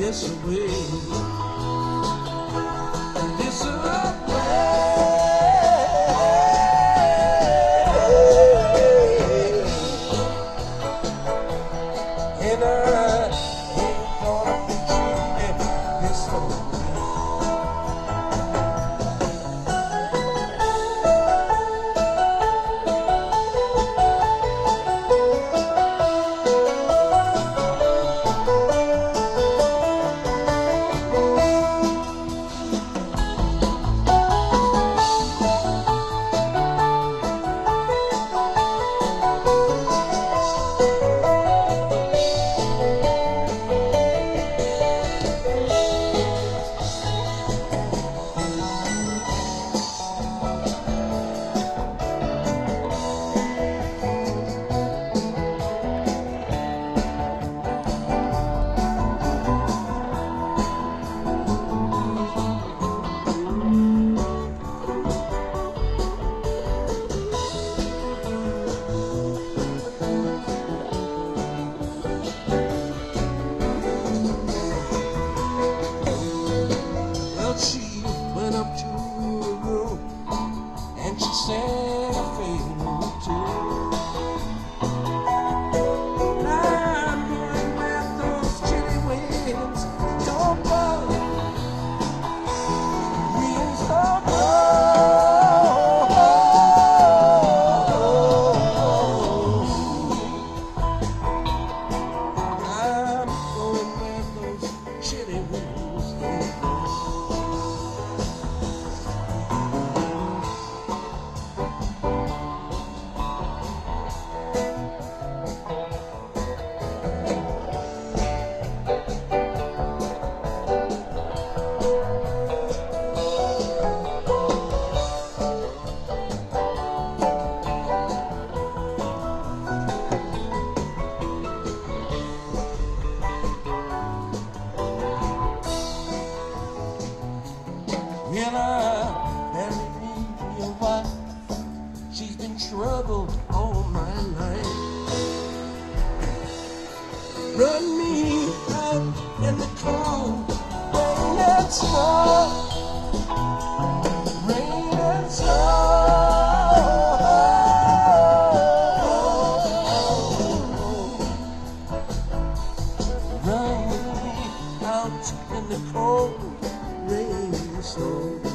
this way, this way. And I ain't gonna be treated this way. She went up to her room and she sang a favorite tune. I'm going where those chilly winds don't blow me so cold. I'm going where those chilly winds don't blow. When I barely need a wife, she's been troubled all my life. Run me out in the cold, rain and snow, rain and snow. Run me out in the cold, rain and snow.